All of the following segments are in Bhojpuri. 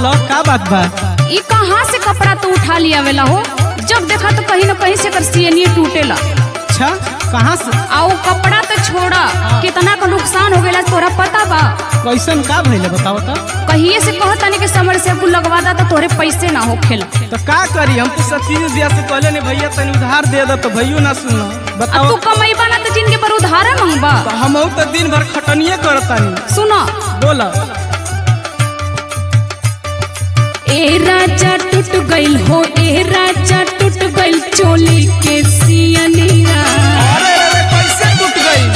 बोला का बात बा। ई कहाँ से कपड़ा तो उठा लिया वेला हो, जब देखा तो कहीं न कहीं से कर सीएनए टूटेला। अच्छा कहाँ से? आओ कपड़ा तो छोड़ा, कितना का नुकसान हो गया तोरा पता बा? कैसन का भइले बताओ तो। कहिए से कहतानी के समर से कुल लगवा दा तो तोरे पैसे ना हो खेला। तो का करी, हम तो सतीश दिया से कहले ने भैया तनी उधार दे दो, तो भैया ना सुनो। बताओ तू कमाईबा ना तो जिनके पर उधार मांगबा। तो हम तो दिन भर खटनिए करतानी। सुना बोला। ए राजा टूट गइल हो, ए राजा टूट गइल चोली के सियनिया। अरे अरे कैसे टूट गई?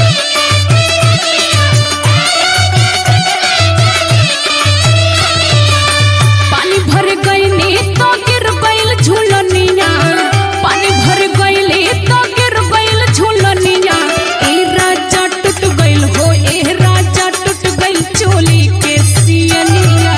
पानी भर गइले तो गिर गइल झूलनिया, पानी भर गइले तो गिर गइल झूलनिया। ए राजा टूट गइल हो, ए राजा टूट गइल चोली के सियनिया।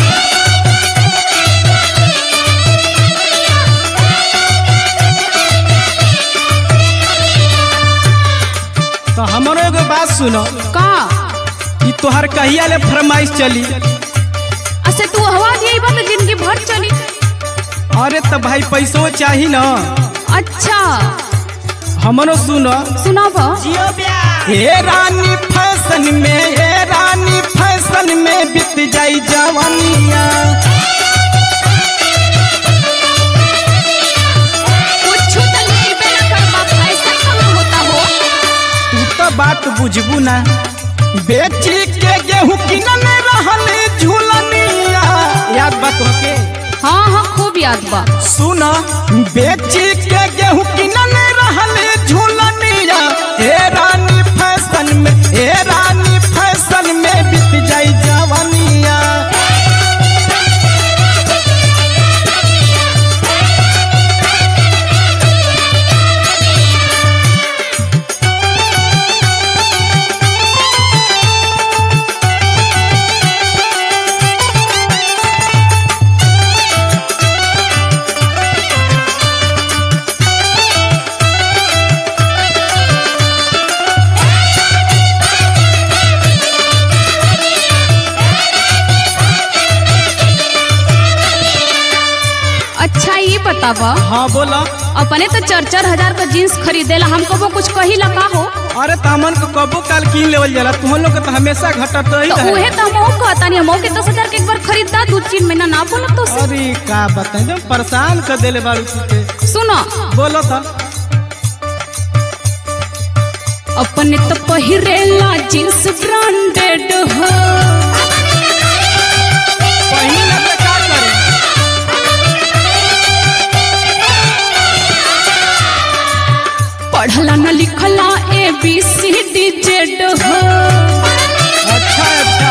तो हमारो एगो बात सुनो। का ई तोहर कहिया ले फरमाइश चली? असे तू हवा दिए बा तो जिंदगी भर चली। अरे तो भाई पैसो चाहिए ना। अच्छा हमरो सुनो। सुनाबा। हे रानी फैशन में, हे रानी फैशन में बीत जाई जवानिया। कुछ तो लेबे ना करबा, ऐसा कहाँ होता हो? तू तो बात बुझबू ना। बेची के गेहूं किनन रहल झूलनिया, याद बात होके? हाँ हाँ खूब याद बा। सुना, बेची के गेहूं किनन रहल झूलनिया। हे रानी फैशन में, हे रानी फैशन में बीत जाई जवानिया। अच्छा ये बतावा, हाँ बोला। अपने तो 4-4 हजार का जीन्स खरीदेला, हमको वो कुछ कही लगा हो? अरे तामन को कबो काल कीन लेवल जाला, तुम लोग के तो हमेशा घटत ही तो रहे। उहे तो हम कहता नहीं, हम के 10 हजार के एक बार खरीदा 2-3 महीना ना बोला तो से। अरे का बताएं, एकदम परेशान कर देले बारू तुके। सुनो बोलो था। अपने तो पहिरेला जीन्स ब्रांडेड हो, पहिनी ना तो का करे? पढ़ला न लिखला ABCD हो। अच्छा अच्छा।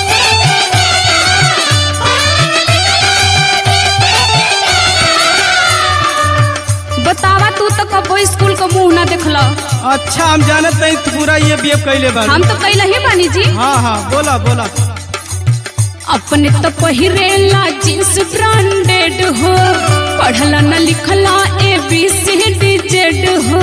बतावा तू तो कबो स्कूल का मुंह ना देखला। अच्छा हम जानत नहीं तू पूरा ये बीएफ कैले बारू। हम तो कैला ही बानी जी। हाँ हाँ बोला बोला। अपने तो पहिरेला जीन्स ब्रांडेड हो, पढ़ला न लिखला ABCD हो।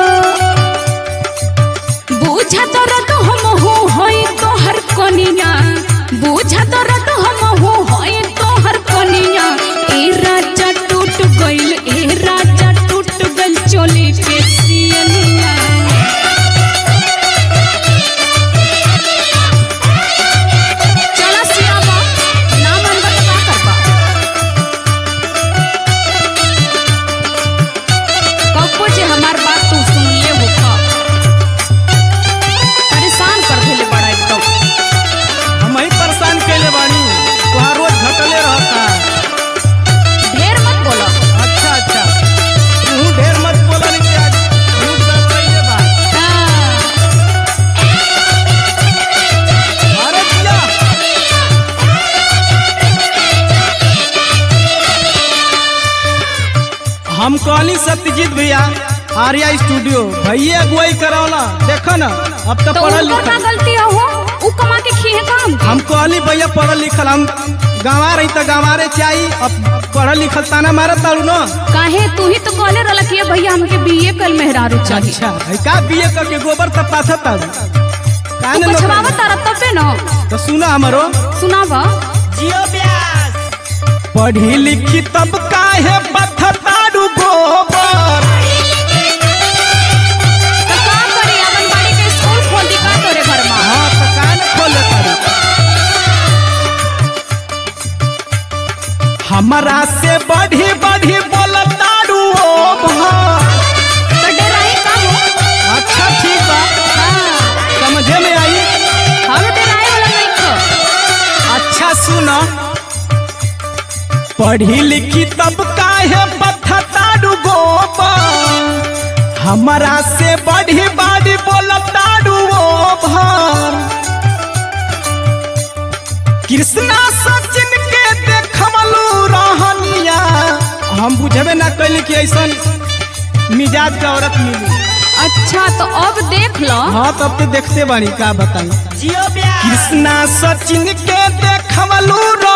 बूझा दर्द हम हो होई तोहर कनिया, बूझा दर्द हम हो होई तोहर कनिया। ए राजा टूट गइल, ए राजा टूट गइल चोली के सियनिया। चला सियाबा, ना मनबा तो का करबा? कबो जे हमार बात तू सुन ले हो का, परेशान कर देले बड़ा एकदम। हम ही परेशान कैले बानी, तुहार रोज घटले रहता। ढेर मत बोलो। अच्छा अच्छा, तू ढेर मत बोला नहीं कि आज झूठ गड़बड़ाइए बा। हाँ। अरे दिया। हम कहली सत्यजीत भैया आर्या स्टूडियो भैया अगुवाई करावला, देखो ना अब तो तो पढ़ल उनको का लिखल। गलती हो, उ कमा के खी है काम। हम कहली भैया पढ़ल लिखल, हम गाँवा रही तो गाँवारे चाहिए, अब पढ़ल लिखल ताना मारत तारू ना। काहे तू ही तो कहले रहला कि भैया हमके बीए कल मेहरारू चाहिए। अच्छा है का बीए करके गोबर तब पाथा तारू तू पछवावा तारा तबे न। तो सुना हमारो सुनावा। जियो ब्यास पढ़ी लिखी तब काहे बथतारू गोबर। तो का करी आंगनबाड़ी के स्कूल खोल दी का तोरे घर में। हाँ तो काहे न खोले तारू। हमरा से बढ़ी बढ़ी बोलतारू ओभर। तो डराई का हो। अच्छा ठीक बा, हां समझे में आई। हम डराई वाला नहीं खो। अच्छा सुनो, पढ़ी लिखी तब काहे बथतारू गोबर। हमरा से बढ़ी बढ़ी बोलतारू ओभर। कृष्णा सचिन के देखमलू रहनिया, हम बुझबे ना कैली कि ऐसन मिजाज का औरत मिली। अच्छा तो अब देख लो। हाँ तब तो देखते बानी, का बताई। कृष्णा सचिन के देखमलू